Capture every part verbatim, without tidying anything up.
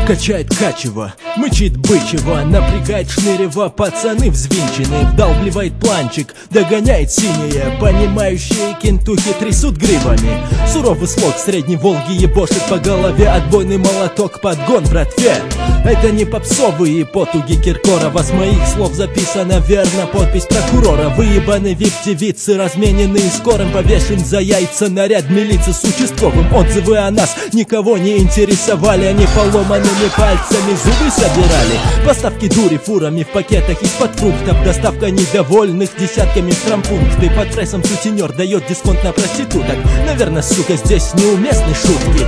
Качает Качева, мычит Бычева, напрягает Шнырева, пацаны взвинчены, вдалбливает планчик, догоняет синие, понимающие кентухи трясут гривами. Суровый слог средней Волги ебошит по голове, отбойный молоток, подгон братве. Это не попсовые потуги Киркорова, с моих слов записана верно подпись прокурора. Выебаны вип-девицы, размененные скорым, повешен за яйца наряд милиции с участковым. Отзывы о нас никого не интересовали, они поломанными пальцами зубы собирали. Поставки дури фурами в пакетах из-под фруктов, доставка недовольных десятками в травмпункты. Под прессом сутенер дает дисконт на проституток. Наверное, сука, здесь неуместны шутки.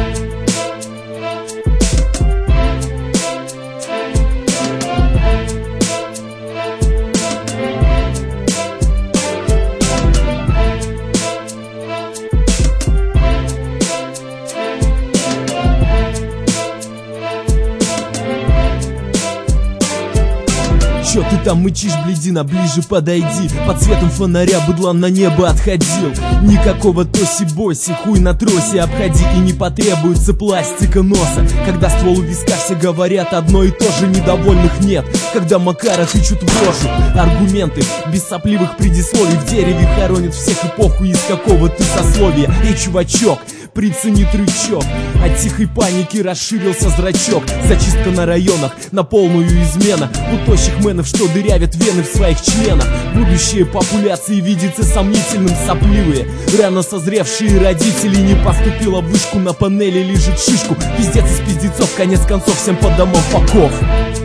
Чё ты там мычишь, блядина, ближе подойди. Под светом фонаря быдлан на небо отходил. Никакого тоси-боси, хуй на тросе обходи. И не потребуется пластика носа. Когда ствол у виска, все говорят одно и то же, недовольных нет. Когда Макара тычут в рожу аргументы без сопливых предисловий, в дереве хоронят всех эпоху, из какого ты сословия. Эй, чувачок, прицени трючок. От тихой паники расширился зрачок. Зачистка на районах, на полную измена. У тощих мэнов, что дырявят вены в своих членах. Будущее популяции видится сомнительным, сопливые. Рано созревшие родители, не поступила в вышку, на панели лежит шишку. Пиздец из пиздецов, конец концов, всем по домам поков.